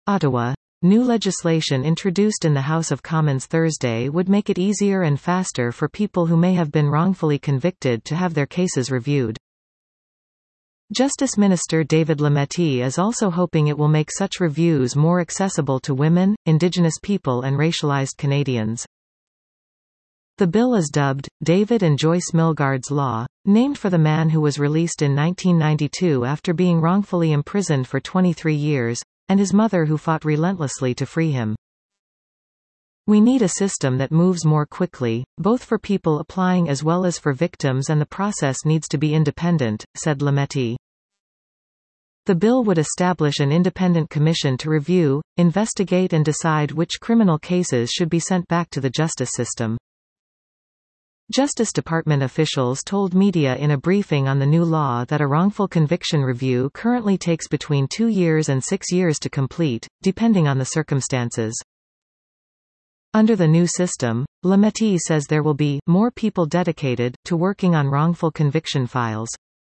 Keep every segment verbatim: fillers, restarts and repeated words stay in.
Ottawa. New legislation introduced in the House of Commons Thursday would make it easier and faster for people who may have been wrongfully convicted to have their cases reviewed. Justice Minister David Lametti is also hoping it will make such reviews more accessible to women, Indigenous people and racialized Canadians. The bill is dubbed, David and Joyce Milgaard's Law, named for the man who was released in nineteen ninety-two after being wrongfully imprisoned for twenty-three years, and his mother who fought relentlessly to free him. We need a system that moves more quickly, both for people applying as well as for victims, and the process needs to be independent, said Lametti. The bill would establish an independent commission to review, investigate and decide which criminal cases should be sent back to the justice system. Justice Department officials told media in a briefing on the new law that a wrongful conviction review currently takes between two years and six years to complete, depending on the circumstances. Under the new system, Lametti says there will be more people dedicated to working on wrongful conviction files.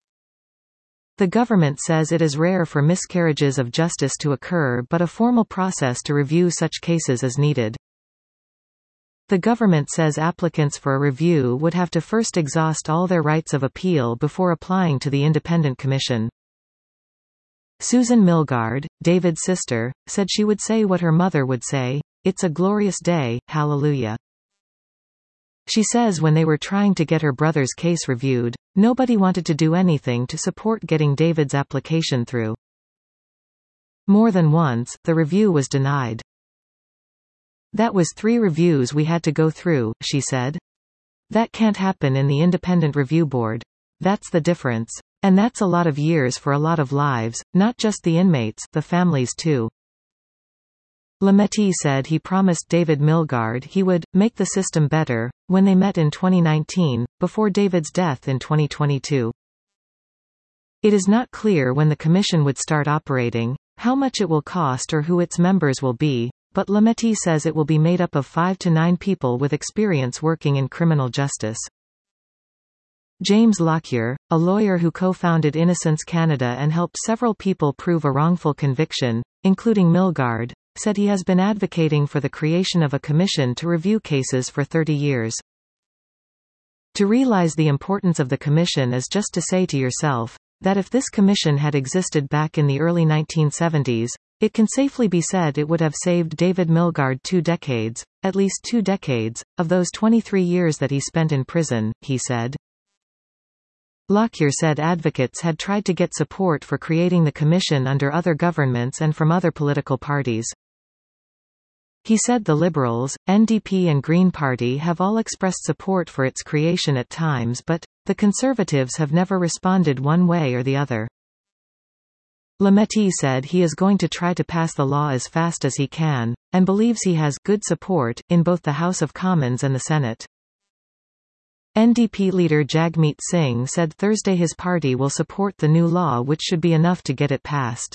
The government says it is rare for miscarriages of justice to occur, but a formal process to review such cases is needed. The government says applicants for a review would have to first exhaust all their rights of appeal before applying to the independent commission. Susan Milgaard, David's sister, said she would say what her mother would say, "It's a glorious day, hallelujah." She says when they were trying to get her brother's case reviewed, nobody wanted to do anything to support getting David's application through. More than once, the review was denied. "That was three reviews we had to go through," she said. "That can't happen in the Independent Review Board. That's the difference. And that's a lot of years for a lot of lives, not just the inmates, the families too." Lametti said he promised David Milgaard he would make the system better when they met in twenty nineteen, before David's death in twenty twenty-two. It is not clear when the commission would start operating, how much it will cost or who its members will be, but Lametti says it will be made up of five to nine people with experience working in criminal justice. James Lockyer, a lawyer who co-founded Innocence Canada and helped several people prove a wrongful conviction, including Milgaard, said he has been advocating for the creation of a commission to review cases for thirty years. To realize the importance of the commission is just to say to yourself, that if this commission had existed back in the early nineteen seventies, it can safely be said it would have saved David Milgaard two decades, at least two decades, of those twenty-three years that he spent in prison, he said. Lockyer said advocates had tried to get support for creating the commission under other governments and from other political parties. He said the Liberals, N D P and Green Party have all expressed support for its creation at times, but the Conservatives have never responded one way or the other. Lametti said he is going to try to pass the law as fast as he can, and believes he has good support in both the House of Commons and the Senate. N D P leader Jagmeet Singh said Thursday his party will support the new law, which should be enough to get it passed.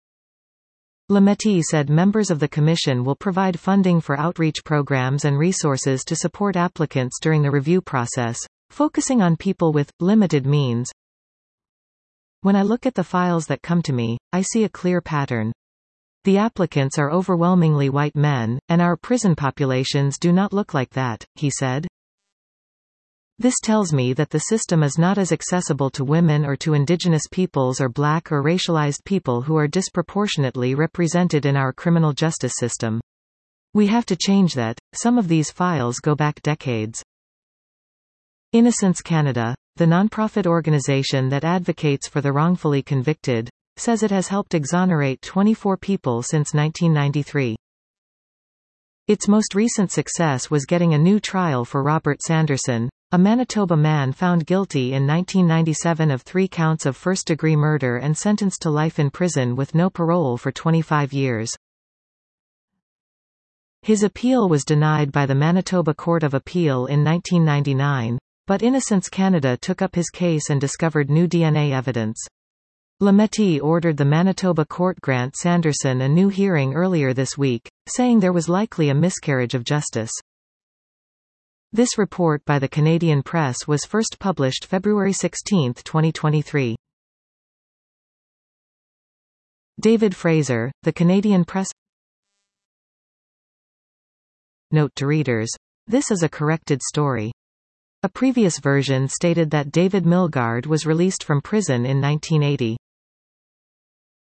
Lametti said members of the commission will provide funding for outreach programs and resources to support applicants during the review process, focusing on people with limited means. "When I look at the files that come to me, I see a clear pattern. The applicants are overwhelmingly white men, and our prison populations do not look like that," he said. "This tells me that the system is not as accessible to women or to Indigenous peoples or black or racialized people who are disproportionately represented in our criminal justice system. We have to change that." Some of these files go back decades. Innocence Canada, the nonprofit organization that advocates for the wrongfully convicted, says it has helped exonerate twenty-four people since nineteen ninety-three. Its most recent success was getting a new trial for Robert Sanderson, a Manitoba man found guilty in nineteen ninety-seven of three counts of first-degree murder and sentenced to life in prison with no parole for twenty-five years. His appeal was denied by the Manitoba Court of Appeal in nineteen ninety-nine, but Innocence Canada took up his case and discovered new D N A evidence. Lametti ordered the Manitoba court grant Sanderson a new hearing earlier this week, saying there was likely a miscarriage of justice. This report by the Canadian Press was first published February sixteenth, twenty twenty-three. David Fraser, The Canadian Press. Note to readers. This is a corrected story. A previous version stated that David Milgaard was released from prison in nineteen eighty.